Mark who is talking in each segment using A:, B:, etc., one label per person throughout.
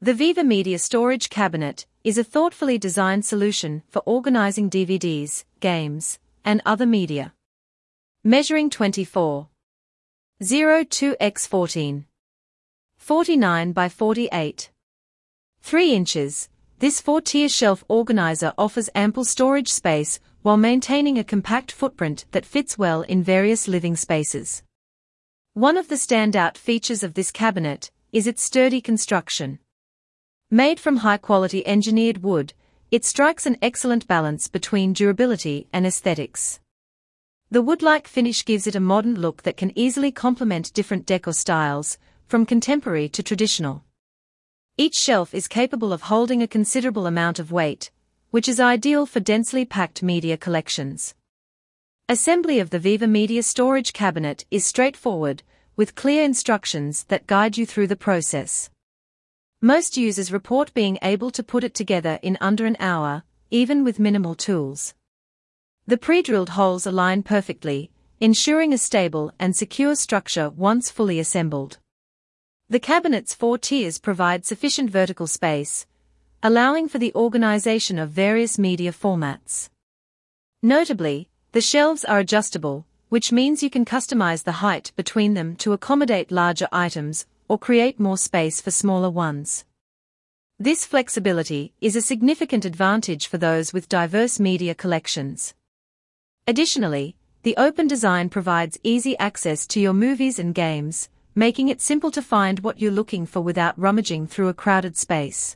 A: The Viva Media Storage Cabinet is a thoughtfully designed solution for organizing DVDs, games, and other media. Measuring 24.02 x 14.49 by 48. 3 inches, this 4-tier shelf organizer offers ample storage space while maintaining a compact footprint that fits well in various living spaces. One of the standout features of this cabinet is its sturdy construction. Made from high-quality engineered wood, it strikes an excellent balance between durability and aesthetics. The wood-like finish gives it a modern look that can easily complement different decor styles, from contemporary to traditional. Each shelf is capable of holding a considerable amount of weight, which is ideal for densely packed media collections. Assembly of the Viva Media Storage Cabinet is straightforward, with clear instructions that guide you through the process. Most users report being able to put it together in under an hour, even with minimal tools. The pre-drilled holes align perfectly, ensuring a stable and secure structure once fully assembled. The cabinet's 4 tiers provide sufficient vertical space, allowing for the organization of various media formats. Notably, the shelves are adjustable, which means you can customize the height between them to accommodate larger items or create more space for smaller ones. This flexibility is a significant advantage for those with diverse media collections. Additionally, the open design provides easy access to your movies and games, making it simple to find what you're looking for without rummaging through a crowded space.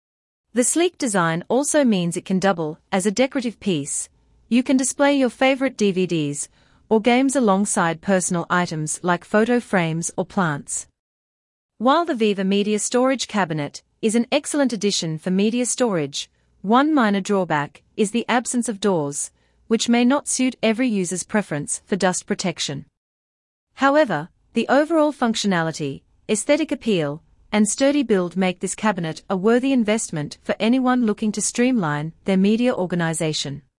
A: The sleek design also means it can double as a decorative piece. You can display your favorite DVDs or games alongside personal items like photo frames or plants. While the Viva Media Storage Cabinet is an excellent addition for media storage, one minor drawback is the absence of doors, which may not suit every user's preference for dust protection. However, the overall functionality, aesthetic appeal, and sturdy build make this cabinet a worthy investment for anyone looking to streamline their media organization.